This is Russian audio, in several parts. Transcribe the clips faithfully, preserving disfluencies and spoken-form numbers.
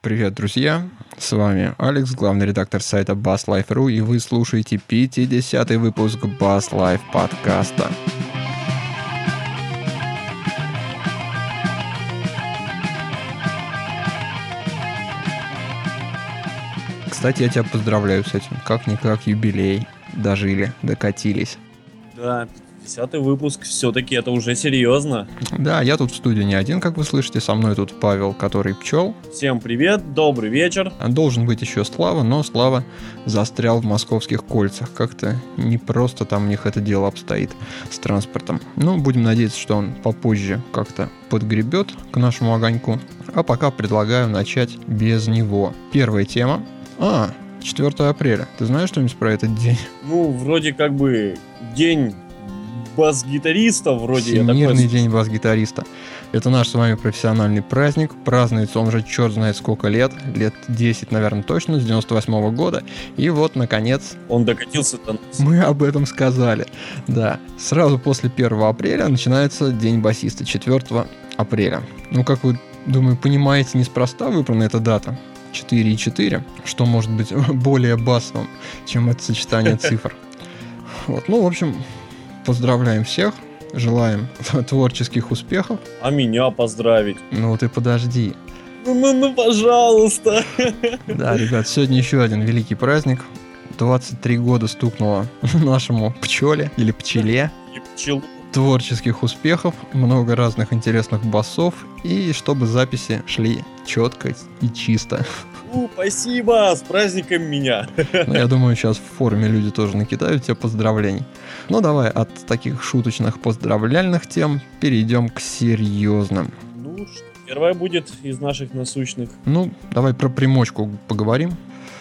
Привет, друзья! С вами Алекс, главный редактор сайта Bass Life точка ру, и вы слушаете пятидесятый выпуск Bass Life подкаста. Кстати, я тебя поздравляю с этим. Как-никак юбилей. Дожили, докатились. Да, пятидесятый выпуск, все-таки это уже серьезно. Да, я тут в студии не один, как вы слышите. Со мной тут Павел, который пчел. Всем привет, добрый вечер. Должен быть еще Слава, но Слава застрял в московских кольцах. Как-то не просто там у них это дело обстоит с транспортом. Ну, будем надеяться, что он попозже как-то подгребет к нашему огоньку. А пока предлагаю начать без него. Первая тема. А, четвёртого апреля. Ты знаешь что-нибудь про этот день? Ну, вроде как бы день бас-гитариста, вроде. Всемирный день бас-гитариста. Это наш с вами профессиональный праздник. Празднуется он уже черт знает сколько лет. Лет десять, наверное, точно, с девяносто восьмого года. И вот, наконец... Он докатился до нас. Мы об этом сказали. Да. Сразу после первого апреля начинается День басиста. четвёртого апреля. Ну, как вы, думаю, понимаете, неспроста выбрана эта дата. четыре и четыре. Что может быть более басовым, чем это сочетание цифр. Вот. Ну, в общем, поздравляем всех. Желаем творческих успехов. А меня поздравить? Ну ты подожди. Ну, ну, ну, пожалуйста. Да, ребят, сегодня еще один великий праздник. двадцать три года стукнуло нашему пчеле или пчеле. И пчелу. Творческих успехов, много разных интересных басов, и чтобы записи шли четко и чисто. У, спасибо, с праздником меня. Ну, я думаю, сейчас в форуме люди тоже накидают тебе поздравлений. Ну, давай от таких шуточных поздравляльных тем перейдем к серьезным. Ну, что, первая будет из наших насущных. Ну, давай про примочку поговорим.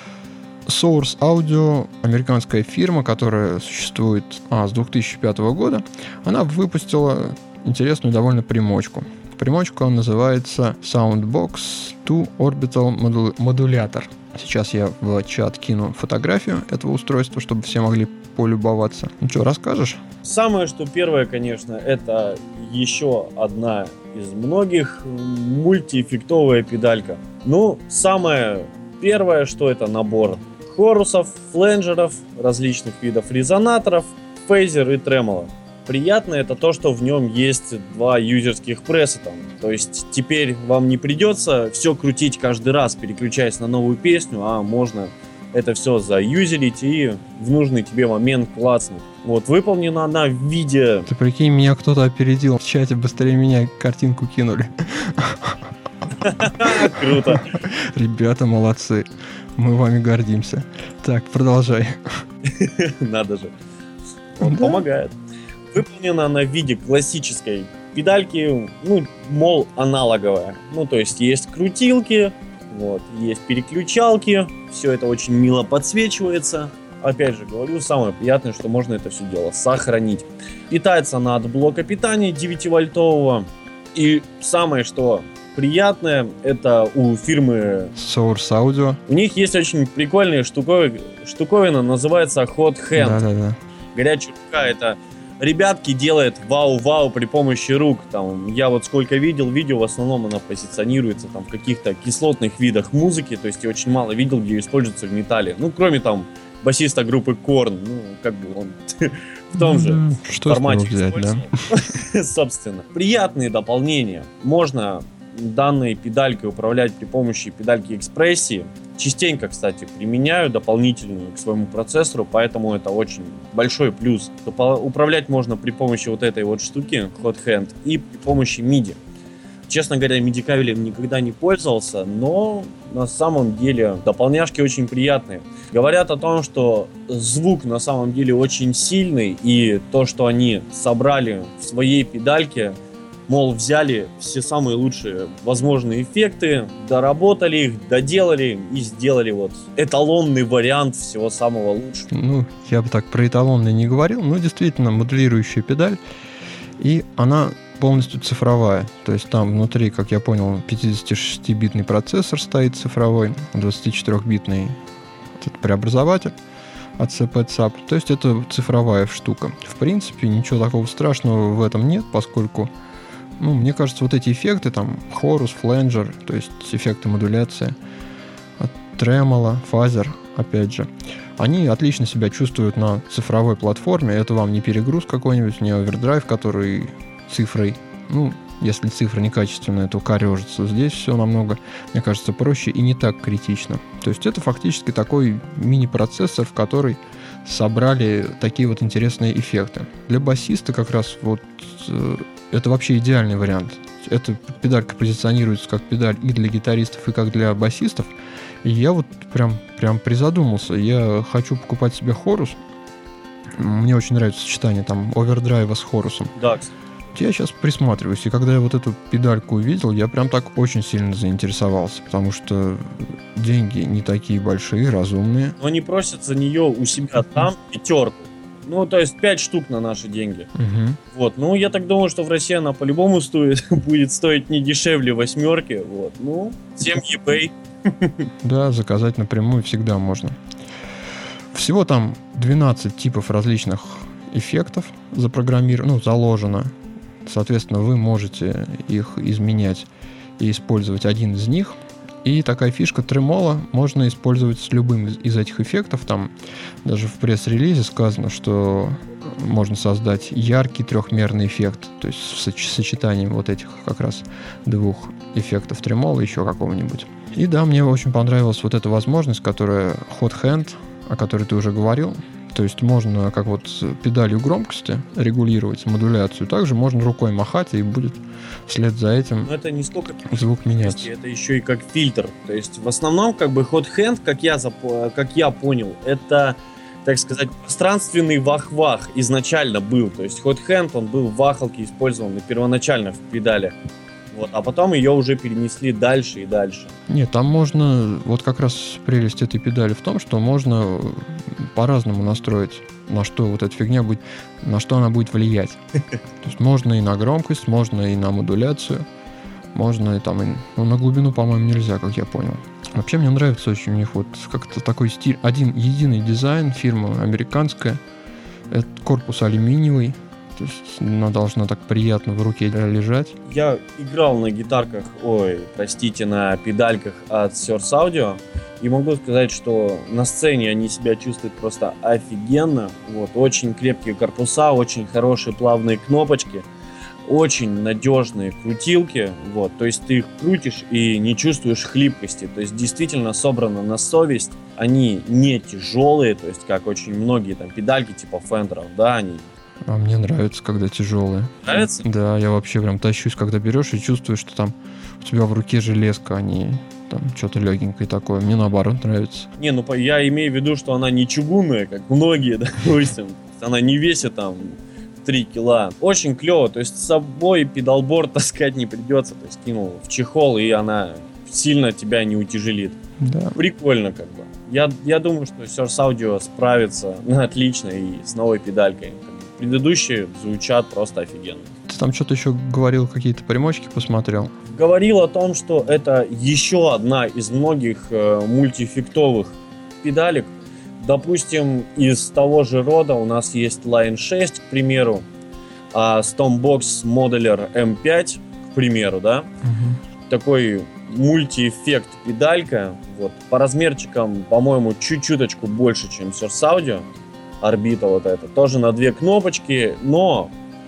Source Audio, американская фирма, которая существует а, с две тысячи пятого года, она выпустила интересную довольно примочку. Примочка называется Soundbox два Orbital Modulator. Сейчас я в чат кину фотографию этого устройства, чтобы все могли полюбоваться. Ну что, расскажешь? Самое, что первое, конечно, это еще одна из многих мультиэффектовая педалька. Ну, самое первое, что это набор хорусов, фленджеров, различных видов резонаторов, фейзер и тремоло. Приятно это то, что в нем есть два юзерских пресса там. То есть теперь вам не придется все крутить каждый раз, переключаясь на новую песню, а можно это все заюзерить и в нужный тебе момент клацнуть. Вот, выполнена она в виде... Ты прикинь, меня кто-то опередил в чате, быстрее меня картинку кинули. Круто. Ребята, молодцы. Мы вами гордимся. Так, продолжай. Надо же. Он да. Помогает. Выполнена она в виде классической педальки, ну, мол, аналоговая. Ну, то есть есть крутилки, вот, есть переключалки, все это очень мило подсвечивается. Опять же говорю, самое приятное, что можно это все дело сохранить. Питается она от блока питания девятивольтового. И самое, что приятное, это у фирмы Source Audio. У них есть очень прикольная штуковина, штуковина называется Hot Hand. Да-да-да. Горячая рука, это ребятки делают вау-вау при помощи рук. Там, я вот сколько видел видео, в основном она позиционируется там в каких-то кислотных видах музыки, то есть я очень мало видел, где используется в металле. Ну, кроме там басиста группы Korn, ну, как бы он в том же Что формате взять, да? Собственно. Приятные дополнения. Можно данной педалькой управлять при помощи педальки экспрессии. Частенько, кстати, применяю дополнительную к своему процессору, поэтому это очень большой плюс. Управлять можно при помощи вот этой вот штуки, Hot Hand, и при помощи миди. Честно говоря, миди кабелем никогда не пользовался, но на самом деле дополняшки очень приятные. Говорят о том, что звук на самом деле очень сильный, и то, что они собрали в своей педальке, мол, взяли все самые лучшие возможные эффекты, доработали их, доделали и сделали вот эталонный вариант всего самого лучшего. Ну, я бы так про эталонный не говорил, но действительно модулирующая педаль, и она полностью цифровая. То есть там внутри, как я понял, пятидесятишестибитный процессор стоит цифровой, двадцатичетырёхбитный этот преобразователь от си пи цап. То есть это цифровая штука. В принципе, ничего такого страшного в этом нет, поскольку ну, мне кажется, вот эти эффекты, там, хорус, фленджер, то есть эффекты модуляции, тремоло, фазер, опять же. Они отлично себя чувствуют на цифровой платформе. Это вам не перегруз какой-нибудь, не овердрайв, который цифрой, ну, если цифра некачественная, то корежится. Здесь все намного, мне кажется, проще и не так критично. То есть это фактически такой мини-процессор, в который собрали такие вот интересные эффекты. Для басиста как раз вот э, это вообще идеальный вариант. Эта педалька позиционируется как педаль и для гитаристов, и как для басистов. И я вот прям, прям призадумался. Я хочу покупать себе хорус. Мне очень нравится сочетание там овердрайва с хорусом. Да, кстати. Я сейчас присматриваюсь, и когда я вот эту педальку увидел, я прям так очень сильно заинтересовался, потому что деньги не такие большие, разумные. Но они просят за нее у себя там пятерку. Ну, то есть пять штук на наши деньги. Угу. Вот, ну, я так думаю, что в России она по-любому стоит, будет стоить не дешевле восьмерки. Вот, ну, всем eBay. Да, заказать напрямую всегда можно. Всего там двенадцать типов различных эффектов запрограммировано, ну, заложено. Соответственно, вы можете их изменять и использовать один из них. И такая фишка тремоло можно использовать с любым из этих эффектов. Там даже в пресс-релизе сказано, что можно создать яркий трехмерный эффект, то есть с сочетанием вот этих как раз двух эффектов тремоло, еще какого-нибудь. И да, мне очень понравилась вот эта возможность, которая Hot Hand, о которой ты уже говорил. То есть можно как вот педалью громкости регулировать модуляцию, также можно рукой махать, и будет вслед за этим Но это не столько звук меняться. Это еще и как фильтр. То есть в основном как бы Hot Hand, как я, зап- как я понял, это, так сказать, пространственный вах-вах изначально был. То есть Hot Hand, он был в вахалке использован первоначально в педалях. Вот, а потом ее уже перенесли дальше и дальше. Нет, там можно, вот как раз прелесть этой педали в том, что можно по-разному настроить, на что вот эта фигня будет, на что она будет влиять. То есть можно и на громкость, можно и на модуляцию, можно и там, и, ну, на глубину, по-моему, нельзя, как я понял. Вообще мне нравится очень у них вот как-то такой стиль, один единый дизайн, фирма американская, это корпус алюминиевый. То есть она должна так приятно в руке лежать. Я играл на гитарках, ой, простите, на педальках от Source Audio. И могу сказать, что на сцене они себя чувствуют просто офигенно. Вот, очень крепкие корпуса, очень хорошие плавные кнопочки, очень надежные крутилки. Вот, то есть ты их крутишь и не чувствуешь хлипкости. То есть действительно собрано на совесть. Они не тяжелые, то есть как очень многие там педальки типа Фендеров, да, они... А мне нравится, когда тяжелые. Нравится? Да, я вообще прям тащусь, когда берешь и чувствуешь, что там у тебя в руке железка, а не там что-то легенькое такое. Мне наоборот нравится. Не, ну я имею в виду, что она не чугунная, как многие, допустим. Она не весит там три кило. Очень клево, то есть с собой педалборд таскать не придется. То есть кинул в чехол, и она сильно тебя не утяжелит. Да. Прикольно как бы. Я, я думаю, что Source Audio справится отлично и с новой педалькой. Предыдущие звучат просто офигенно. Ты там что-то еще говорил, какие-то примочки посмотрел? Говорил о том, что это еще одна из многих э, мультиэффектовых педалек. Допустим, из того же рода у нас есть Line шесть, к примеру, а Stompbox Modeler эм пять, к примеру, да? Угу. Такой мультиэффект педалька. Вот, по размерчикам, по-моему, чуть-чуточку больше, чем Source Audio. Орбита вот эта. Тоже на две кнопочки, но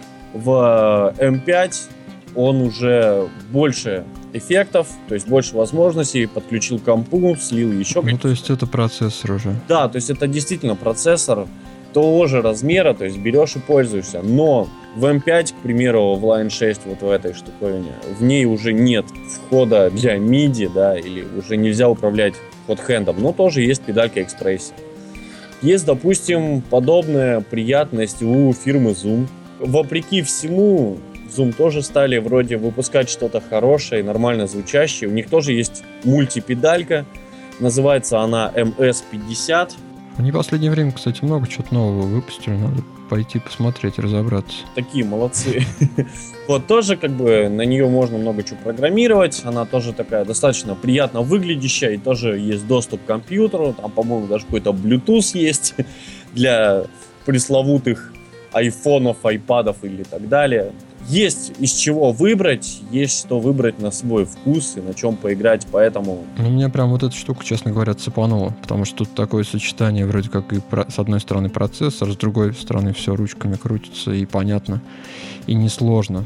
в эм пять он уже больше эффектов, то есть больше возможностей, подключил компу, слил еще какие-то. Ну, то есть это процессор уже. Да, то есть это действительно процессор того же размера, то есть берешь и пользуешься. Но в эм пять, к примеру, в Line шесть, вот в этой штуковине, в ней уже нет входа для миди, да, или уже нельзя управлять хот-хендом, но тоже есть педалька экспрессии. Есть, допустим, подобная приятность у фирмы Zoom. Вопреки всему, Zoom тоже стали вроде выпускать что-то хорошее, нормально звучащее. У них тоже есть мультипедалька. Называется она эм эс пятьдесят. Они в последнее время, кстати, много чего-то нового выпустили. Надо пойти посмотреть, разобраться. Такие молодцы. Вот тоже как бы на нее можно много чего программировать. Она тоже такая достаточно приятно выглядящая. И тоже есть доступ к компьютеру. Там, по-моему, даже какой-то Bluetooth есть для пресловутых айфонов, айпадов или так далее. есть из чего выбрать, есть что выбрать на свой вкус и на чем поиграть, поэтому... Ну, меня прям вот эта штука, честно говоря, цепанула, потому что тут такое сочетание, вроде как и про... с одной стороны процессор, с другой стороны все ручками крутится и понятно, и несложно.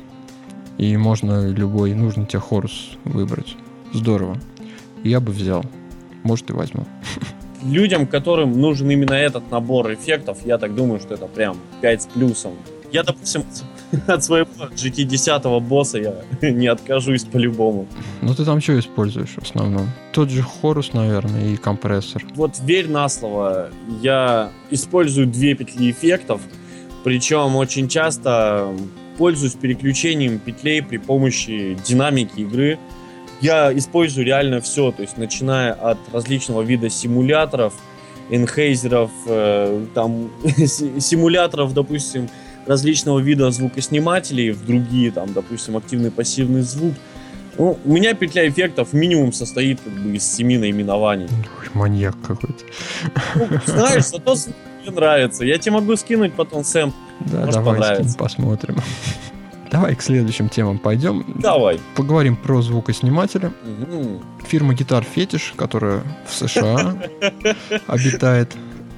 И можно любой нужный тебе хорус выбрать. Здорово. Я бы взял. Может, и возьму. Людям, которым нужен именно этот набор эффектов, я так думаю, что это прям пять с плюсом. Я, допустим, от своего джи ти десять босса я не откажусь по-любому. Ну ты там что используешь в основном? Тот же хорус, наверное, и компрессор. Вот верь на слово, я использую две петли эффектов, причем очень часто пользуюсь переключением петлей при помощи динамики игры. Я использую реально все, то есть начиная от различного вида симуляторов, энхейзеров, э, там, симуляторов, допустим, различного вида звукоснимателей в другие, там, допустим, активный пассивный звук. Ну, у меня петля эффектов минимум состоит как бы из семи наименований. Ой, маньяк какой-то. Ну, знаешь, зато мне нравится. Я тебе могу скинуть потом сэмпл. Да, может, давай понравится. скинь, посмотрим. Давай к следующим темам пойдем. Давай. Поговорим про звукосниматели. Угу. Фирма Guitar Fetish, которая в США обитает,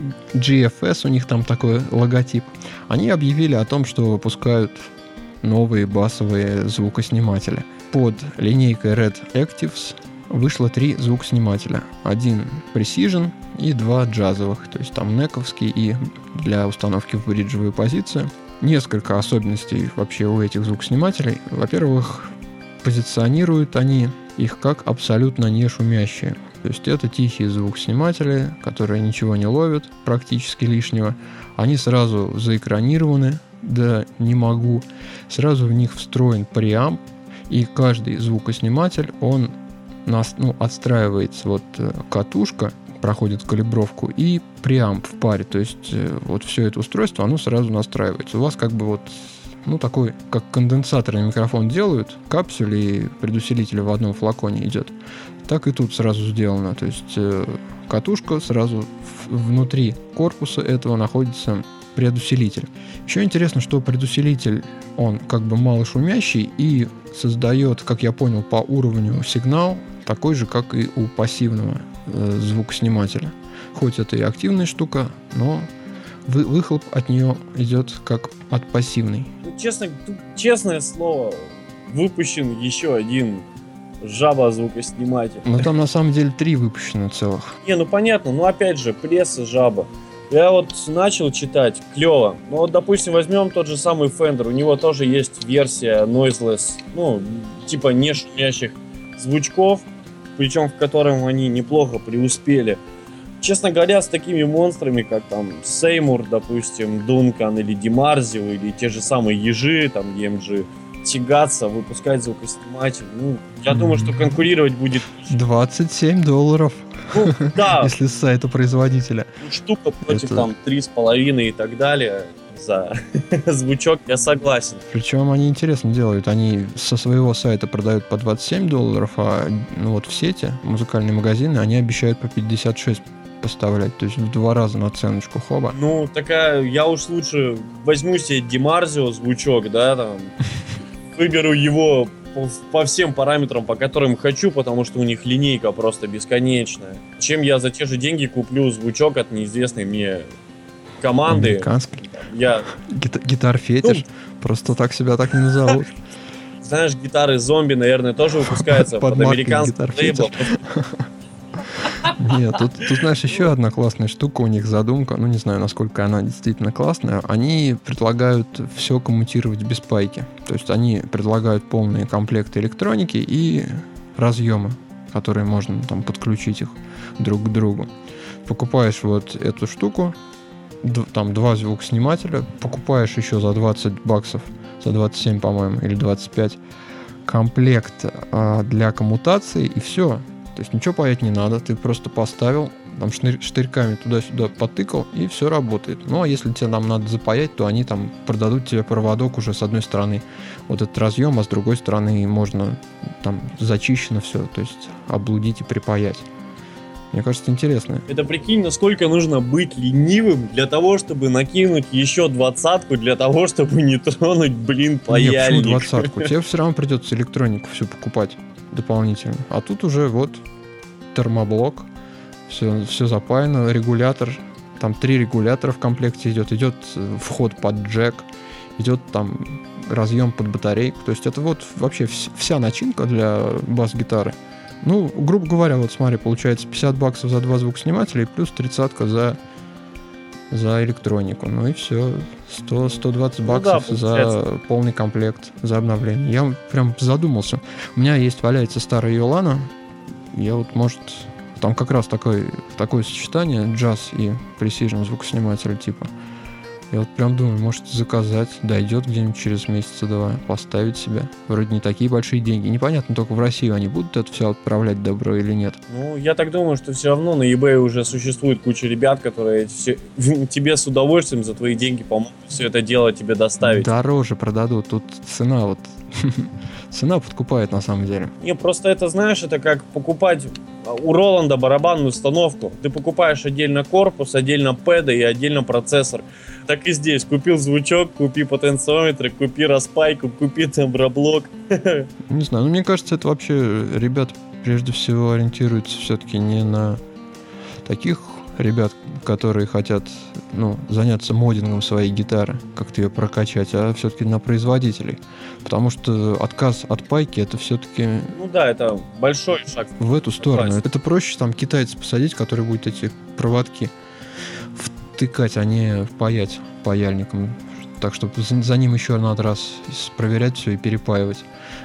джи эф эс, у них там такой логотип. Они объявили о том, что выпускают новые басовые звукосниматели. Под линейкой Red Actives вышло три звукоснимателя. Один Precision и два джазовых. То есть там нековский и для установки в бриджевую позицию. Несколько особенностей вообще у этих звукоснимателей. Во-первых, позиционируют они их как абсолютно не шумящие. То есть это тихие звукосниматели, которые ничего не ловят, практически лишнего. Они сразу заэкранированы, да не могу. Сразу в них встроен преамп, и каждый звукосниматель, он нас, ну, отстраивается вот катушка, проходит калибровку, и преамп в паре. То есть вот все это устройство, оно сразу настраивается. У вас как бы вот, ну, такой, как конденсаторный микрофон делают, капсюль и предусилитель в одном флаконе идет. Так и тут сразу сделано. То есть э, катушка, сразу в, внутри корпуса этого находится предусилитель. Еще интересно, что предусилитель, он как бы малошумящий и создает, как я понял, по уровню сигнал такой же, как и у пассивного э, звукоснимателя. Хоть это и активная штука, но вы, выхлоп от нее идет как от пассивной. Честно, честное слово, выпущен еще один жаба звукосниматель. Но там на самом деле три выпущено целых. Не, ну понятно, но опять же, пресса жаба. Я вот начал читать, клево. Ну вот, допустим, возьмем тот же самый Fender. У него тоже есть версия noiseless, ну, типа не шумящих звучков, причем в котором они неплохо преуспели. Честно говоря, с такими монстрами, как там Сеймур, допустим, Дункан или Димарзио, или те же самые ежи, там, и эм джи, тягаться, выпускать звукосниматель, ну, я думаю, что конкурировать будет... двадцать семь долларов. Ну, да. Если с сайта производителя. Штука против Это... там три с половиной и так далее за звучок, я согласен. Причем они интересно делают. Они со своего сайта продают по двадцать семь долларов, а ну, вот в сети музыкальные магазины, они обещают по пятьдесят шесть поставлять. То есть в два раза наценочку, хоба. Ну, такая, я уж лучше возьму себе Димарзио звучок, да, там, выберу его по, по всем параметрам, по которым хочу, потому что у них линейка просто бесконечная. Чем я за те же деньги куплю звучок от неизвестной мне команды. Американский. Я... Гита- гитар-фетиш. Ну, просто так себя так не назовут. Знаешь, гитары зомби, наверное, тоже выпускаются под американский лейбл. Нет, тут, тут, знаешь, еще одна классная штука, у них задумка, ну, не знаю, насколько она действительно классная, они предлагают все коммутировать без пайки, то есть они предлагают полные комплекты электроники и разъемы, которые можно там подключить их друг к другу. Покупаешь вот эту штуку, д- там два звукоснимателя, покупаешь еще за двадцать баксов, за двадцать семь, по-моему, или двадцать пять, комплект а, для коммутации, и все. То есть ничего паять не надо, ты просто поставил, там штырь, штырьками туда-сюда потыкал, и все работает. Ну, а если тебе нам надо запаять, то они там продадут тебе проводок уже с одной стороны вот этот разъем, а с другой стороны можно там зачищено все, то есть облудить и припаять. Мне кажется, интересно. Это прикинь, насколько нужно быть ленивым для того, чтобы накинуть еще двадцатку, для того, чтобы не тронуть, блин, паяльник. Нет, почему двадцатку? Тебе все равно придется электронику всю покупать дополнительно. А тут уже вот термоблок, все, все запаяно, регулятор. Там три регулятора в комплекте идет. Идет вход под джек, идет там разъем под батарейку. То есть это вот вообще вся начинка для бас-гитары. Ну, грубо говоря, вот смотри, получается пятьдесят баксов за два звукоснимателя и плюс тридцатка за, за электронику. Ну и все, сто - сто двадцать баксов ну да, за полный комплект, за обновление. Я прям задумался. У меня есть, валяется старая Юлана. Я вот, может, там как раз такое, такое сочетание джаз и Precision звукоснимателя типа. Я вот прям думаю, может заказать, дойдет где-нибудь через месяца два, поставить себя. Вроде не такие большие деньги. Непонятно только в Россию они будут это все отправлять добро или нет. Ну, я так думаю, что все равно на eBay уже существует куча ребят, которые все, тебе с удовольствием за твои деньги помогут все это дело тебе доставить. Дороже продадут. Тут цена вот... Цена подкупает на самом деле. Не, просто это, знаешь, это как покупать у Роланда барабанную установку. Ты покупаешь отдельно корпус, отдельно пэды и отдельно процессор. Так и здесь. Купил звучок, купи потенциометр, купи распайку, купи темброблок. Не знаю, но мне кажется, это вообще ребят прежде всего ориентируются все-таки не на таких ребят, которые хотят, ну, заняться моддингом своей гитары, как-то ее прокачать, а все-таки на производителей. Потому что отказ от пайки это все-таки... Ну да, это большой шаг. В эту сторону. Это проще там китайца посадить, который будет эти проводки втыкать, а не паять паяльником. Так что за, за ним еще надо раз проверять все и перепаивать.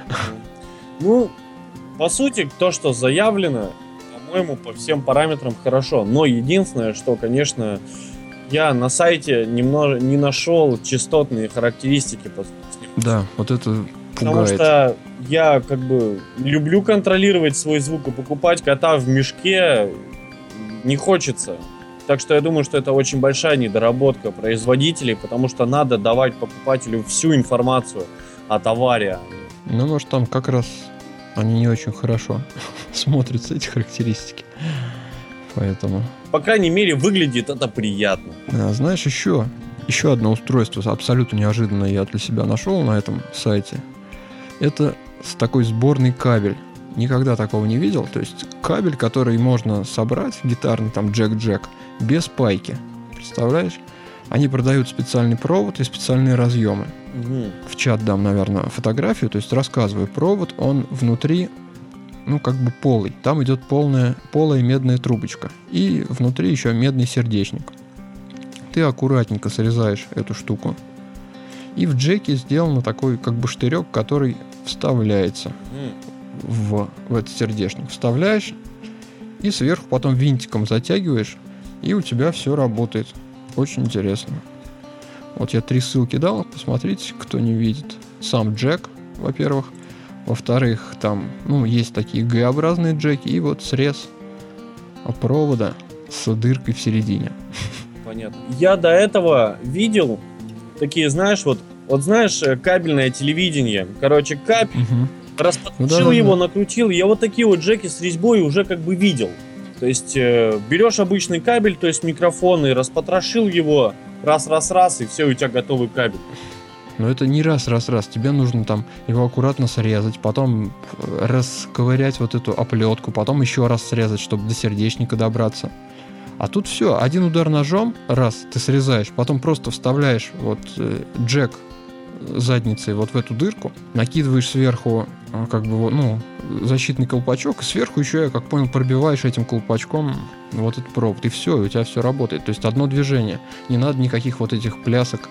Ну, по сути, то, что заявлено, по-моему, по всем параметрам хорошо. Но единственное, что, конечно, я на сайте немного не нашел частотные характеристики. Да, вот это пугает. Потому что я как бы люблю контролировать свой звук, и покупать кота в мешке не хочется. Так что я думаю, что это очень большая недоработка производителей, потому что надо давать покупателю всю информацию о товаре. Ну, может, там как раз они не очень хорошо смотрятся, эти характеристики. Поэтому... По крайней мере, выглядит это приятно. А, знаешь, еще, еще одно устройство абсолютно неожиданное я для себя нашел на этом сайте. Это такой сборный кабель. Никогда такого не видел. То есть кабель, который можно собрать, гитарный, там, джек-джек, без пайки. Представляешь? Они продают специальный провод и специальные разъемы. Угу. В чат дам, наверное, фотографию. То есть рассказываю. Провод, он внутри, ну, как бы полый. Там идет полная, полая медная трубочка. И внутри еще медный сердечник. Ты аккуратненько срезаешь эту штуку. И в джеке сделан такой, как бы, штырек, который вставляется угу. в, в этот сердечник. Вставляешь и сверху потом винтиком затягиваешь. И у тебя все работает. Очень интересно. Вот я три ссылки дал, посмотрите, кто не видит. Сам джек, во-первых. Во-вторых, там, ну, есть такие Г-образные джеки. И вот срез провода с дыркой в середине. Понятно. Я до этого видел такие, знаешь, вот, вот знаешь, кабельное телевидение. Короче, кабель, угу. распотрошил ну, да, его, да. накрутил. Я вот такие вот джеки с резьбой уже как бы видел. То есть э, берешь обычный кабель, то есть микрофон, и распотрошил его раз-раз-раз, и все, у тебя готовый кабель. Но это не раз-раз-раз. Тебе нужно там его аккуратно срезать, потом расковырять вот эту оплетку, потом еще раз срезать, чтобы до сердечника добраться. А тут все, один удар ножом, раз, ты срезаешь, потом просто вставляешь вот э, джек задницей вот в эту дырку, накидываешь сверху как бы, ну, защитный колпачок, и сверху еще, я как понял, пробиваешь этим колпачком вот этот провод, и все, и у тебя все работает. То есть одно движение. Не надо никаких вот этих плясок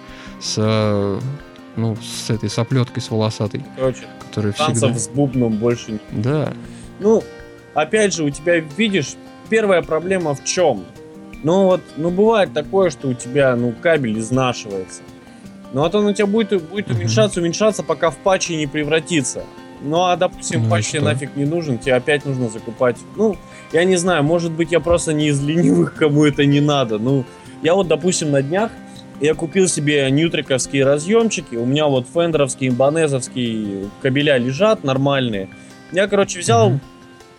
с, ну, с этой соплеткой, с волосатой. Короче, которые танцев всегда... с бубном больше не... Да. Ну, опять же, у тебя, видишь, первая проблема в чем? Ну вот, ну бывает такое, что у тебя, ну, кабель изнашивается. Ну, а то он у тебя будет, будет уменьшаться, уменьшаться, пока в патчи не превратится. Ну, а, допустим, ну, патч тебе нафиг не нужен, тебе опять нужно закупать. Ну, я не знаю, может быть, я просто не из ленивых, кому это не надо. Ну, я вот, допустим, на днях я купил себе ньютриковские разъемчики. У меня вот фендеровские, бонезовские кабеля лежат нормальные. Я, короче, взял, mm-hmm.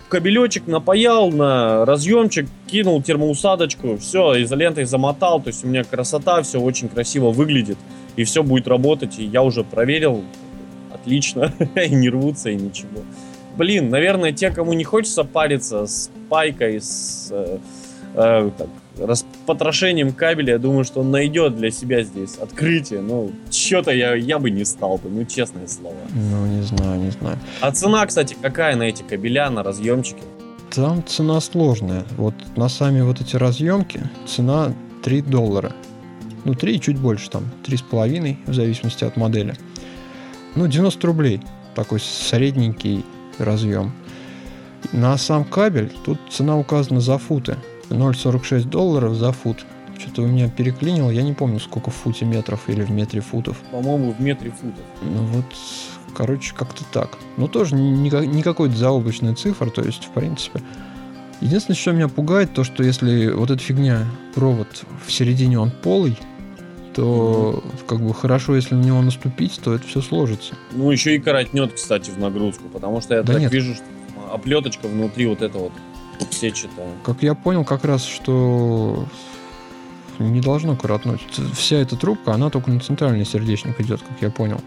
кабелечек напаял на разъемчик, кинул термоусадочку, все, изолентой замотал, то есть у меня красота, все очень красиво выглядит, и все будет работать, и я уже проверил, отлично, и не рвутся, и ничего. Блин, наверное, те, кому не хочется париться с пайкой, с э, э, так, распотрошением кабеля, я думаю, что он найдет для себя здесь открытие. Ну, что-то я, я бы не стал бы, ну, честное слово. Ну, не знаю, не знаю. А цена, кстати, какая на эти кабеля, на разъемчики? Там цена сложная. Вот на сами вот эти разъемки цена три доллара. Ну, три и чуть больше, там, три с половиной, в зависимости от модели. Ну, девяносто рублей. Такой средненький разъем. На сам кабель тут цена указана за футы. ноль целых сорок шесть долларов за фут. Что-то у меня переклинило, я не помню, сколько в футе метров или в метре футов. По-моему, в метре футов. Ну вот, короче, как-то так. Ну, тоже не, не какой-то заоблачная цифра, то есть, в принципе. Единственное, что меня пугает, то, что если вот эта фигня, провод в середине, он полый, то mm-hmm. как бы хорошо, если на него наступить, то это все сложится. Ну, еще и коротнет, кстати, в нагрузку, потому что я да так нет. вижу, что оплеточка внутри вот это вот сетчатая. Как я понял, как раз, что не должно коротнуть. Вся эта трубка, она только на центральный сердечник идет, как я понял.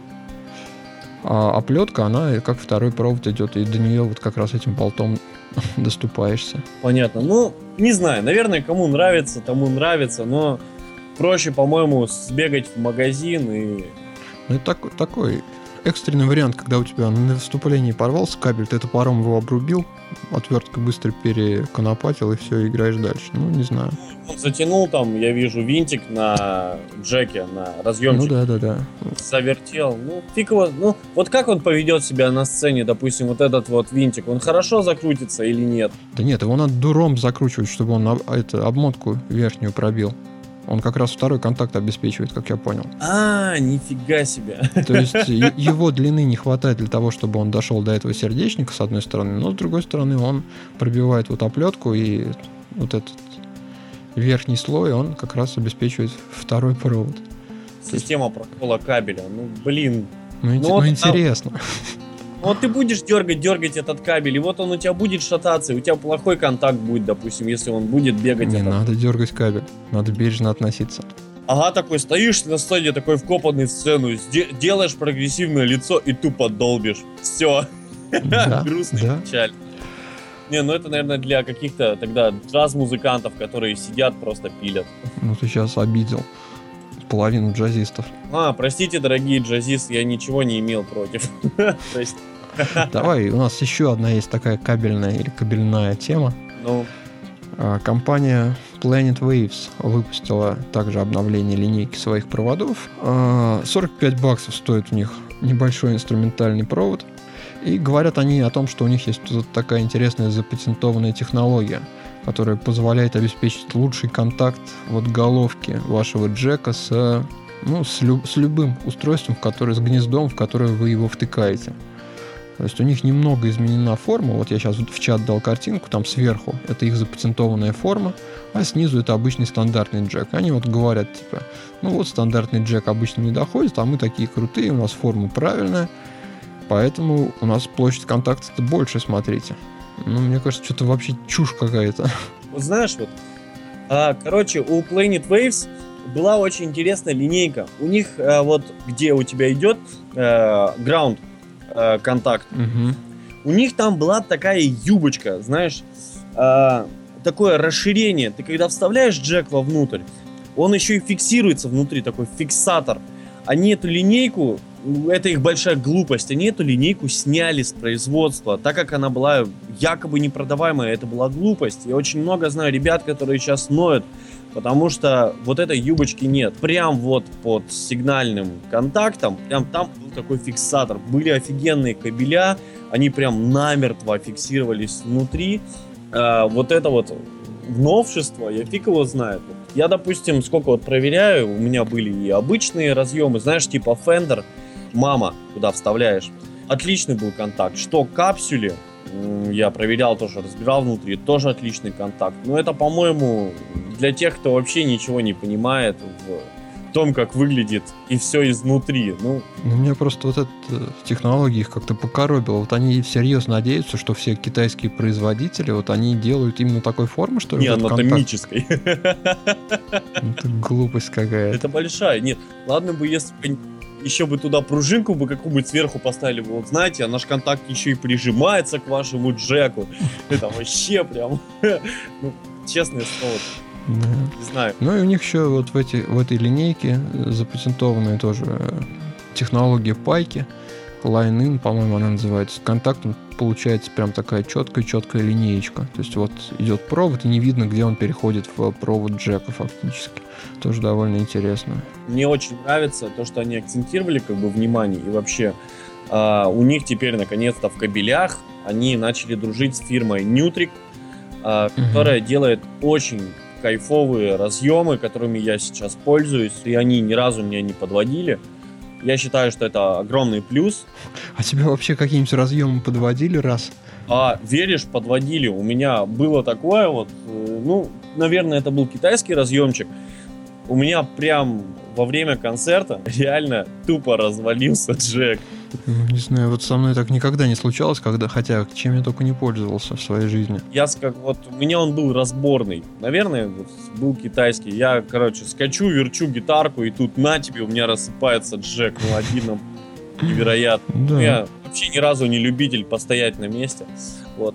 А оплетка, она как второй провод идет, и до нее вот как раз этим болтом доступаешься. Понятно. Ну, не знаю, наверное, кому нравится, тому нравится, но проще, по-моему, сбегать в магазин и... Ну, это так, такой экстренный вариант, когда у тебя на вступлении порвался кабель, ты топором его обрубил, отверткой быстро переконопатил, и все, играешь дальше. Ну, не знаю. Он затянул там, я вижу, винтик на джеке, на разъемчик. Ну, да-да-да. Завертел. Ну, фиг его. Ну, вот как он поведет себя на сцене, допустим, вот этот вот винтик, он хорошо закрутится или нет? Да нет, его надо дуром закручивать, чтобы он об, это, обмотку верхнюю пробил. Он как раз второй контакт обеспечивает, как я понял. А, нифига себе. То есть его длины не хватает для того, чтобы он дошел до этого сердечника, с одной стороны, но с другой стороны он пробивает вот оплетку, и вот этот верхний слой, он как раз обеспечивает второй провод. Система прокола кабеля. Ну, блин. Ну, ну, вот, ну интересно. А... Вот ты будешь дергать, дергать этот кабель, и вот он у тебя будет шататься, и у тебя плохой контакт будет, допустим, если он будет бегать. Не этот... надо дергать кабель, надо бережно относиться. Ага, такой стоишь на сцене, такой вкопанный в сцену, делаешь прогрессивное лицо и тупо долбишь. Все. Да, грустный, да. печаль. Не, ну это, наверное, для каких-то тогда джаз-музыкантов, которые сидят, просто пилят. Ну ты сейчас обидел половину джазистов. А, простите, дорогие джазисты, я ничего не имел против. То есть... Давай, у нас еще одна есть такая кабельная или кабельная тема. Ну. Компания Planet Waves выпустила также обновление линейки своих проводов. сорок пять баксов стоит у них небольшой инструментальный провод. И говорят они о том, что у них есть тут такая интересная запатентованная технология, которая позволяет обеспечить лучший контакт вот головки вашего джека с, ну, с, лю- с любым устройством, в которое, с гнездом, в которое вы его втыкаете. То есть у них немного изменена форма. Вот я сейчас в чат дал картинку, там сверху это их запатентованная форма, а снизу это обычный стандартный джек. Они вот говорят, типа, ну вот стандартный джек обычно не доходит, а мы такие крутые, у нас форма правильная, поэтому у нас площадь контакта-то больше, смотрите. Ну, мне кажется, что-то вообще чушь какая-то. Вот знаешь, вот, а, короче, у Planet Waves была очень интересная линейка. У них а, вот, где у тебя идет а, ground а, контакт, угу. у них там была такая юбочка, знаешь, а, такое расширение. Ты когда вставляешь джек вовнутрь, он еще и фиксируется внутри, такой фиксатор. Они эту линейку, это их большая глупость, они эту линейку сняли с производства, так как она была якобы непродаваемая, это была глупость. Я очень много знаю ребят, которые сейчас ноют, потому что вот этой юбочки нет. Прям вот под сигнальным контактом, прям там был такой фиксатор. Были офигенные кабеля, они прям намертво фиксировались внутри. А, вот это вот новшество, я фиг его знает. Я, допустим, сколько вот проверяю, у меня были и обычные разъемы, знаешь, типа Fender, мама, куда вставляешь. Отличный был контакт. Что капсюле, я проверял тоже, разбирал внутри, тоже отличный контакт. Но это, по-моему, для тех, кто вообще ничего не понимает в том, как выглядит и все изнутри. Ну, Ну, меня просто вот эта технология их как-то покоробила. Вот они всерьез надеются, что все китайские производители, вот они делают именно такой формы, что ли? не вот этот контакт? анатомической. Это глупость какая-то. Это большая. Нет, ладно бы, если бы еще бы туда пружинку бы какую-нибудь сверху поставили бы. Вот знаете, а наш контакт еще и прижимается к вашему джеку. Это вообще прям... Ну, честное слово. Да. Не знаю. Ну и у них еще вот в, эти, в этой линейке запатентованная тоже технология пайки. Line-in, по-моему, она называется. С контактом получается прям такая четкая-четкая линеечка. То есть вот идет провод, и не видно, где он переходит в провод джека фактически. Тоже довольно интересно. Мне очень нравится то, что они акцентировали как бы внимание. И вообще э, у них теперь наконец-то в кабелях они начали дружить с фирмой Nutric, э, которая mm-hmm. делает очень кайфовые разъемы, которыми я сейчас пользуюсь. И они ни разу меня не подводили. Я считаю, что это огромный плюс. А тебя вообще какие-нибудь разъемы подводили раз? А, веришь, подводили. У меня было такое вот, э, ну, наверное, это был китайский разъемчик. У меня прям во время концерта реально тупо развалился джек. Ну, не знаю, вот со мной так никогда не случалось, когда, хотя чем я только не пользовался в своей жизни. Я как вот, у меня он был разборный. Наверное, вот, был китайский. Я, короче, скачу, верчу гитарку, и тут на тебе у меня рассыпается джек. Ну, обидно, невероятно. Да. Ну, я вообще ни разу не любитель постоять на месте. Вот.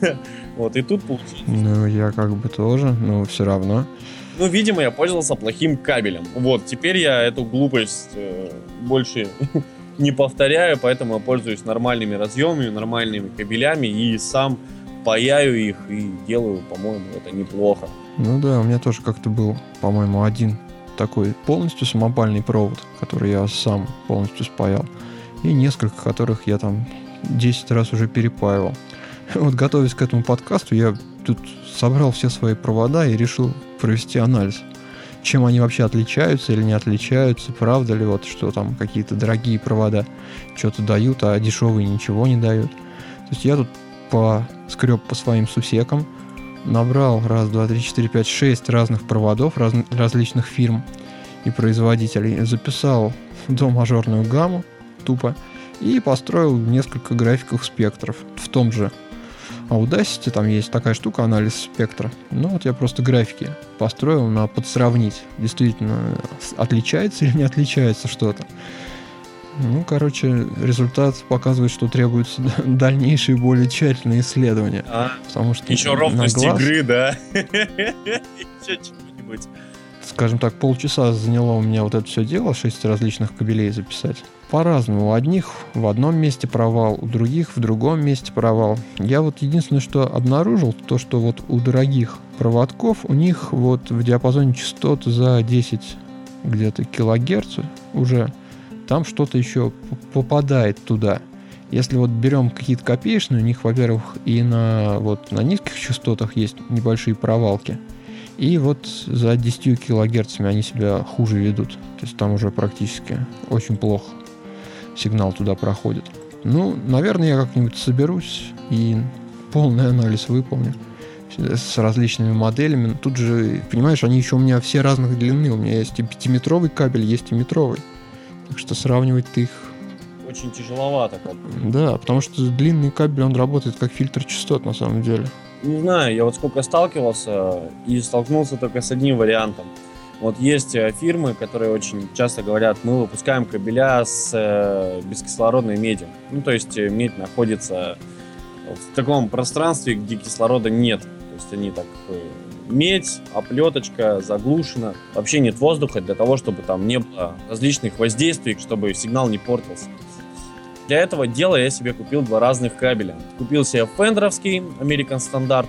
Вот, и тут получилось. Ну, я как бы тоже, но все равно. Ну, видимо, я пользовался плохим кабелем. Вот, теперь я эту глупость э, больше не повторяю, поэтому я пользуюсь нормальными разъемами, нормальными кабелями и сам паяю их и делаю, по-моему, это неплохо. Ну да, у меня тоже как-то был, по-моему, один такой полностью самопальный провод, который я сам полностью спаял, и несколько, которых я там десять раз уже перепаивал. Вот, готовясь к этому подкасту, я тут собрал все свои провода и решил провести анализ. Чем они вообще отличаются или не отличаются, правда ли вот, что там какие-то дорогие провода что-то дают, а дешевые ничего не дают. То есть я тут поскреб по своим сусекам, набрал раз, два, три, четыре, пять, шесть разных проводов раз, различных фирм и производителей, записал до-мажорную гамму тупо и построил несколько графиков спектров в том же Audacity. Там есть такая штука, анализ спектра. Ну вот я просто графики построил на подсравнить, действительно отличается или не отличается что-то. Ну, короче, результат показывает, что требуются дальнейшие, более тщательные исследования. А, потому что еще ровность глаз, игры, да? Еще чего-нибудь. Скажем так, полчаса заняло у меня вот это все дело, шесть различных кабелей записать. По-разному. У одних в одном месте провал, у других в другом месте провал. Я вот единственное, что обнаружил, то, что вот у дорогих проводков, у них вот в диапазоне частот за десять где-то килогерц уже там что-то еще попадает туда. Если вот берем какие-то копеечные, у них, во-первых, и на, вот, на низких частотах есть небольшие провалки. И вот за десятью килогерцами они себя хуже ведут. То есть там уже практически очень плохо сигнал туда проходит. Ну, наверное, я как-нибудь соберусь и полный анализ выполню с различными моделями. Тут же, понимаешь, они еще у меня все разных длины. У меня есть и пятиметровый кабель, есть и метровый. Так что сравнивать-то их... Очень тяжеловато. Как бы. Да, потому что длинный кабель, он работает как фильтр частот на самом деле. Не знаю, я вот сколько сталкивался и столкнулся только с одним вариантом. Вот есть фирмы, которые очень часто говорят, мы выпускаем кабеля с э, бескислородной медью. Ну, то есть медь находится в таком пространстве, где кислорода нет. То есть они так... Э, медь, оплеточка, заглушена. Вообще нет воздуха для того, чтобы там не было различных воздействий, чтобы сигнал не портился. Для этого дела я себе купил два разных кабеля. Купил себе фендеровский American Standard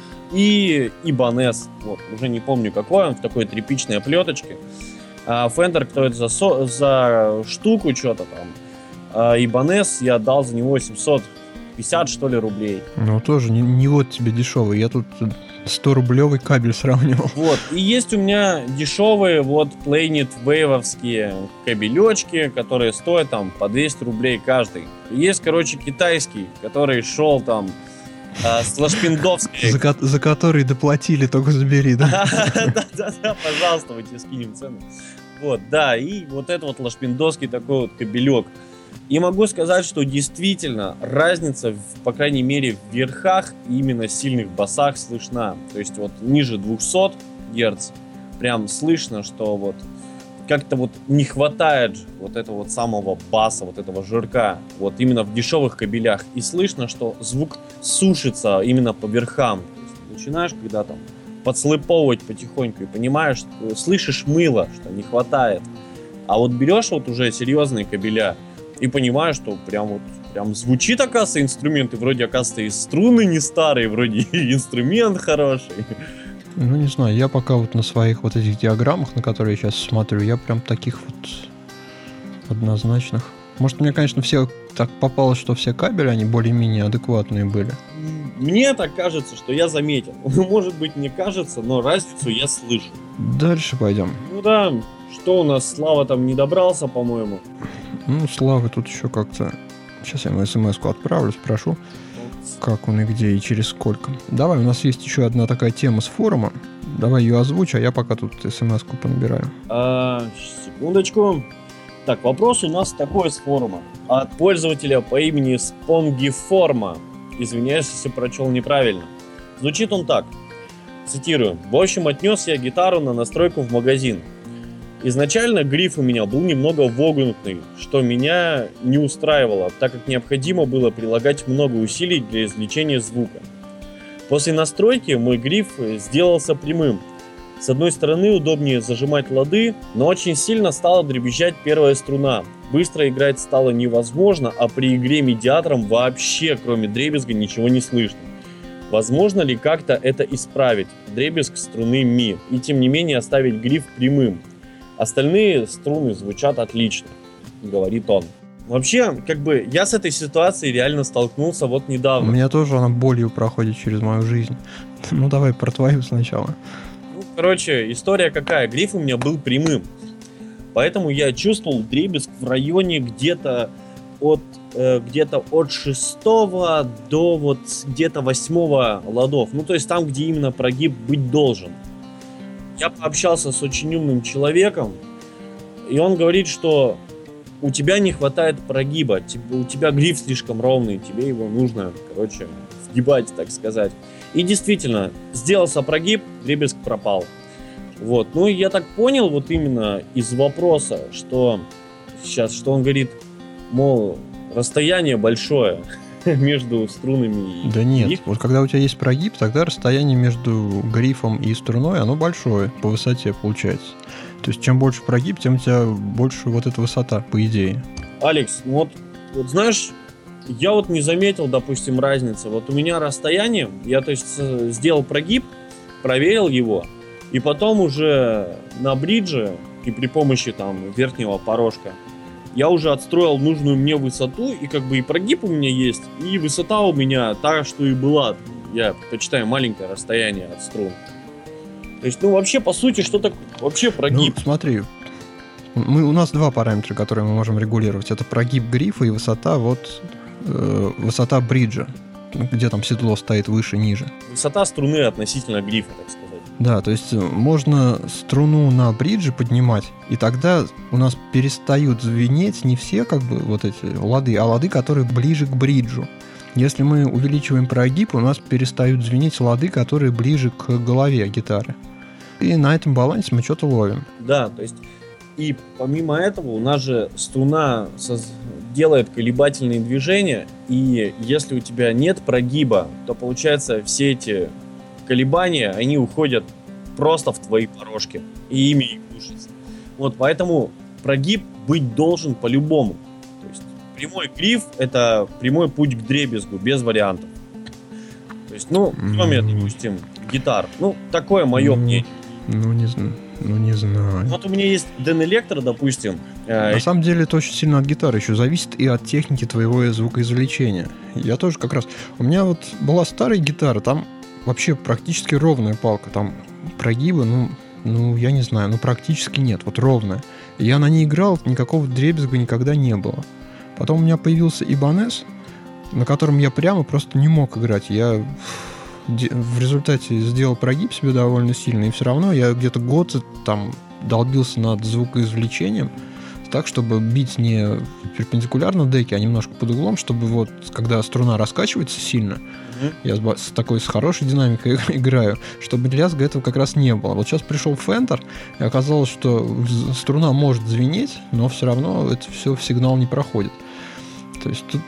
и Ibanez. Вот, уже не помню какой он, в такой тряпичной оплеточке. А Fender, кто это за, со, за штуку что-то там. А Ibanez я отдал за него семьсот пятьдесят, что ли, рублей. Ну, тоже не, не вот тебе дешевый. Я тут сто-рублевый кабель сравнивал. Вот. И есть у меня дешевые вот Planet Wave-овские кабелечки, которые стоят там по двести рублей каждый. И есть, короче, китайский, который шел там э, с Лашпиндовской. За, ко- за который доплатили, только забери, да? Да-да-да, пожалуйста, мы тебе скинем цену. Вот, да, и вот это вот лашпиндовский такой вот кабелек. И могу сказать, что действительно разница, в, по крайней мере, в верхах и именно сильных басах слышна. То есть вот ниже двухсот герц прям слышно, что вот как-то вот не хватает вот этого вот самого баса, вот этого жирка, вот именно в дешевых кабелях. И слышно, что звук сушится именно по верхам. То есть начинаешь, когда там подслыповывать потихоньку и понимаешь, слышишь мыло, что не хватает. А вот берешь вот уже серьезные кабеля и понимаешь, что прям вот прям звучит, оказывается, инструмент, и вроде, оказывается, и струны не старые, вроде и инструмент хороший. Ну, не знаю, я пока вот на своих вот этих диаграммах, на которые я сейчас смотрю, я прям таких вот однозначных. Может, мне, конечно, все так попалось, что все кабели, они более-менее адекватные были. Мне так кажется, что я заметил. Может быть, не кажется, но разницу я слышу. Дальше пойдем. Ну да, что у нас, Слава там не добрался, по-моему. Ну, Славы тут еще как-то... Сейчас я ему смс-ку отправлю, спрошу, как он и где, и через сколько. Давай, у нас есть еще одна такая тема с форума. Давай ее озвучь, а я пока тут смс-ку понабираю. А, секундочку. Так, вопрос у нас такой с форума. От пользователя по имени Спонгиформа. Извиняюсь, если прочел неправильно. Звучит он так. Цитирую. В общем, отнес я гитару на настройку в магазин. Изначально гриф у меня был немного вогнутый, что меня не устраивало, так как необходимо было прилагать много усилий для извлечения звука. После настройки мой гриф сделался прямым. С одной стороны удобнее зажимать лады, но очень сильно стала дребезжать первая струна. Быстро играть стало невозможно, а при игре медиатором вообще кроме дребезга ничего не слышно. Возможно ли как-то это исправить? Дребезг струны ми. И тем не менее оставить гриф прямым. Остальные струны звучат отлично, говорит он. Вообще, как бы, я с этой ситуацией реально столкнулся вот недавно. У меня тоже она болью проходит через мою жизнь. Ну, давай про твою сначала. Ну, короче, история какая? Гриф у меня был прямым. Поэтому я чувствовал дребезг в районе где-то от, э, где-то от шестого до вот где-то восьмого ладов. Ну, то есть там, где именно прогиб быть должен. Я пообщался с очень умным человеком, и он говорит, что у тебя не хватает прогиба, у тебя гриф слишком ровный, тебе его нужно, короче, сгибать, так сказать. И действительно, сделался прогиб, дребезг пропал. Вот. Ну, я так понял вот именно из вопроса, что сейчас, что он говорит, мол, расстояние большое между струнами. Да нет, гриф. Вот когда у тебя есть прогиб, тогда расстояние между грифом и струной, оно большое по высоте получается. То есть чем больше прогиб, тем у тебя больше вот эта высота, по идее. Алекс, вот, вот знаешь, я вот не заметил, допустим, разницы. Вот у меня расстояние, я то есть сделал прогиб, проверил его, и потом уже на бридже и при помощи там верхнего порожка я уже отстроил нужную мне высоту, и как бы и прогиб у меня есть, и высота у меня та, что и была. Я почитаю маленькое расстояние от струн. То есть, ну вообще, по сути, что такое вообще прогиб? Ну, смотри, мы, у нас два параметра, которые мы можем регулировать. Это прогиб грифа и высота, вот, э, высота бриджа, где там седло стоит выше, ниже. Высота струны относительно грифа, так сказать. Да, то есть можно струну на бридже поднимать, и тогда у нас перестают звенеть не все как бы вот эти лады, а лады, которые ближе к бриджу. Если мы увеличиваем прогиб, у нас перестают звенеть лады, которые ближе к голове гитары. И на этом балансе мы что-то ловим. Да, то есть и помимо этого у нас же струна соз... делает колебательные движения, и если у тебя нет прогиба, то получается все эти колебания, они уходят просто в твои порожки, и ими и глушатся. Вот, поэтому прогиб быть должен по-любому. То есть прямой гриф — это прямой путь к дребезгу, без вариантов. То есть, ну, кроме, допустим, гитар. Ну, такое мое ну, мнение. Ну, не знаю. Ну, не знаю. Вот у меня есть Дэн Электро, допустим. На самом деле это очень сильно от гитары еще зависит и от техники твоего звукоизвлечения. Я тоже как раз... У меня вот была старая гитара, там вообще практически ровная палка. Там прогиба, ну, ну, я не знаю, ну, практически нет, вот ровная. Я на ней играл, никакого дребезга никогда не было. Потом у меня появился Ибанес, на котором я прямо просто не мог играть. Я в результате сделал прогиб себе довольно сильно, и все равно я где-то год там долбился над звукоизвлечением так, чтобы бить не перпендикулярно деке, а немножко под углом, чтобы вот, когда струна раскачивается сильно, mm-hmm. я с, с такой, с хорошей динамикой играю, чтобы лязга этого как раз не было. Вот сейчас пришел Fender, и оказалось, что струна может звенеть, но все равно это все в сигнал не проходит. То есть тут...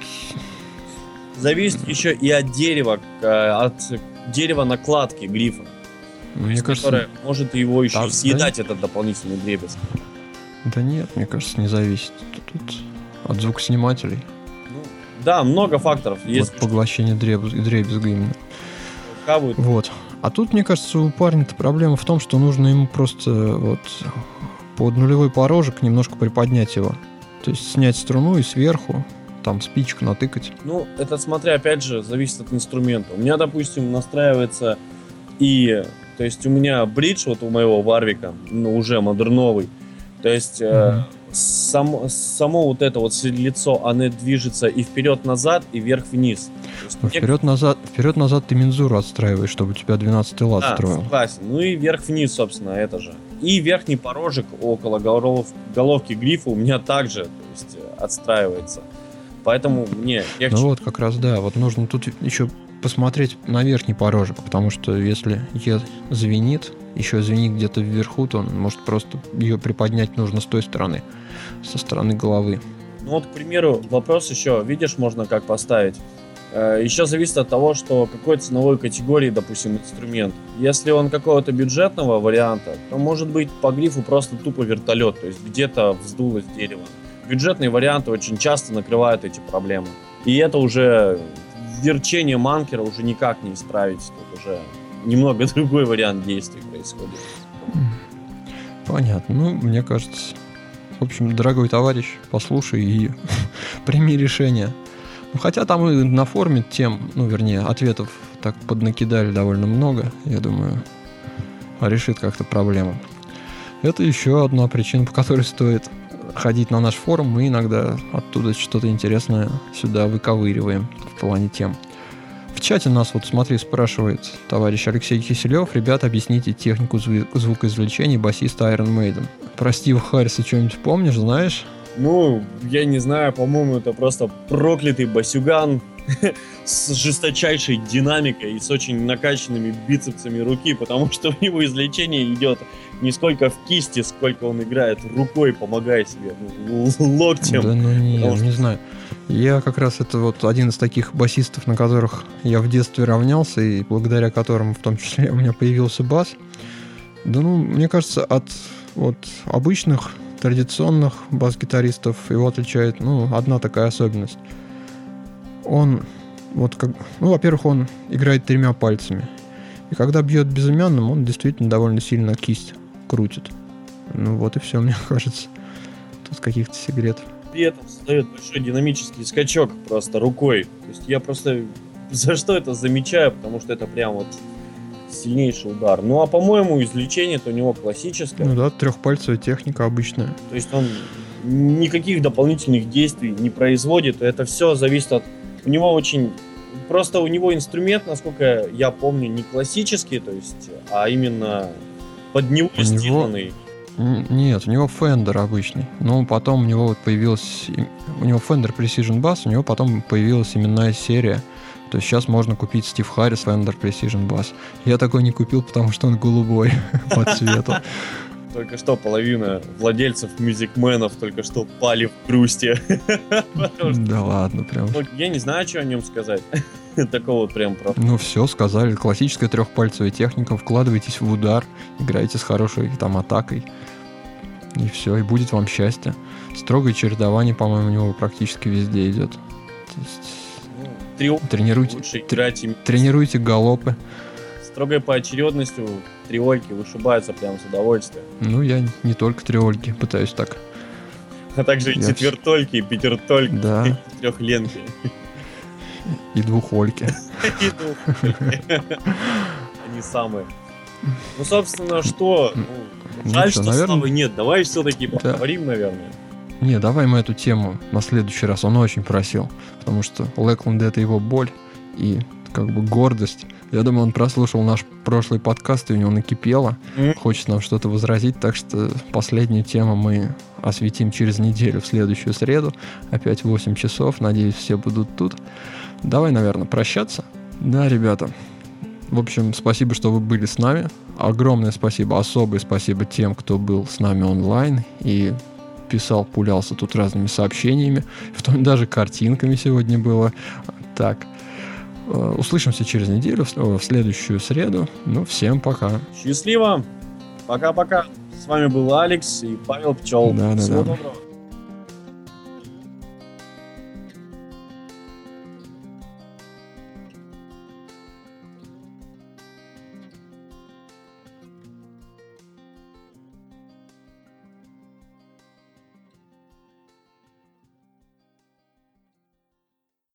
Зависит еще и от дерева, от дерева накладки грифа. Мне есть, кажется... Которое может его еще да, съедать, да, этот дополнительный дребезг. Да нет, мне кажется, не зависит. Тут от звукоснимателей. Ну, да, много факторов. Есть вот поглощение дребезга, дребезга именно. Хавают. Вот. А тут, мне кажется, у парня-то проблема в том, что нужно ему просто вот под нулевой порожек немножко приподнять его. То есть снять струну и сверху там спичку натыкать. Ну, это, смотря, опять же, зависит от инструмента. У меня, допустим, настраивается и... То есть у меня бридж вот у моего Варвика, ну, уже модерновый. То есть mm-hmm. э, сам, само вот это вот лицо, оно движется и вперед-назад, и вверх-вниз. Ну, вперед-назад, вперед-назад ты мензуру отстраиваешь, чтобы у тебя двенадцатый лад а, строил. Согласен. Ну и вверх-вниз, собственно, это же. И верхний порожек около голов, головки грифа у меня также, то есть, отстраивается. Поэтому мне легче. Ну вот как раз, да, вот нужно тут еще посмотреть на верхний порожек, потому что если Е звенит, еще звенит где-то вверху, то он может просто ее приподнять нужно с той стороны, со стороны головы. Ну вот, к примеру, вопрос еще, видишь, можно как поставить. Еще зависит от того, что какой ценовой категории, допустим, инструмент. Если он какого-то бюджетного варианта, то может быть по грифу просто тупо вертолет, то есть где-то вздулось дерево. Бюджетные варианты очень часто накрывают эти проблемы. И это уже верчение манкера уже никак не исправить. Тут уже немного другой вариант действий происходит. Понятно. Ну, мне кажется, в общем, дорогой товарищ, послушай и прими решение. Ну, хотя там и на форуме тем, ну, вернее, ответов так поднакидали довольно много, я думаю, решит как-то проблему. Это еще одна причина, по которой стоит ходить на наш форум. Мы иногда оттуда что-то интересное сюда выковыриваем в плане тем. В чате нас, вот смотри, спрашивает товарищ Алексей Киселев: ребята, объясните технику зву- звукоизвлечения басиста Iron Maiden. Про Стива Харриса что-нибудь помнишь, знаешь? Ну, я не знаю, по-моему, это просто проклятый басюган с жесточайшей динамикой и с очень накачанными бицепсами руки, потому что у него извлечение идет не сколько в кисти, сколько он играет рукой, помогая себе, ну, локтем. Да ну не, что... не знаю. Я как раз это вот один из таких басистов, на которых я в детстве равнялся, и благодаря которым в том числе у меня появился бас. Да ну, мне кажется, от вот обычных традиционных бас-гитаристов его отличает, ну, одна такая особенность. Он, вот как, ну, во-первых, он играет тремя пальцами. И когда бьет безымянным, он действительно довольно сильно кисть крутит. Ну, вот и все, мне кажется. Тут каких-то секретов. При этом создает большой динамический скачок просто рукой. То есть я просто за что это замечаю, потому что это прям вот сильнейший удар. Ну, а по-моему, извлечение-то у него классическое. Ну да, трехпальцевая техника обычная. То есть он никаких дополнительных действий не производит. Это все зависит от... У него очень... Просто у него инструмент, насколько я помню, не классический, то есть, а именно под него у сделанный. Него... Нет, у него Fender обычный. Но потом у него вот появилась... У него Fender Precision Bass, у него потом появилась именная серия. То есть сейчас можно купить Стив Харрис Fender Precision Bass. Я такой не купил, потому что он голубой по цвету. Только что половина владельцев мюзикменов только что пали в грусти. Да ладно, прям. Я не знаю, что о нем сказать. Такого вот прям про. Ну все, сказали. Классическая трехпальцевая техника. Вкладывайтесь в удар, играйте с хорошей там атакой. И все, и будет вам счастье. Строгое чередование, по-моему, у него практически везде идет. То есть... Тренируйте, тр... тренируйте галопы. Строгой поочередностью триольки вышибаются прям с удовольствием. Ну, я не только триольки пытаюсь так. А также и четвертольки, и пятертольки, да. И трехленки. И двухольки. И двухольки. Они самые. Ну, собственно, что? Жаль, что Славы нет. Давай все-таки поговорим, наверное. Не, давай мы эту тему на следующий раз. Он очень просил. Потому что Лэкленд — это его боль и как бы гордость. Я думаю, он прослушал наш прошлый подкаст, и у него накипело. Mm. Хочет нам что-то возразить, так что последнюю тему мы осветим через неделю, в следующую среду. Опять в восемь часов. Надеюсь, все будут тут. Давай, наверное, прощаться. Да, ребята. В общем, спасибо, что вы были с нами. Огромное спасибо, особое спасибо тем, кто был с нами онлайн и писал, пулялся тут разными сообщениями. В том даже картинками сегодня было. Так, услышимся через неделю, в следующую среду. Ну, всем пока. Счастливо. Пока-пока. С вами был Алекс и Павел Пчел. Да, да, Всего да. доброго.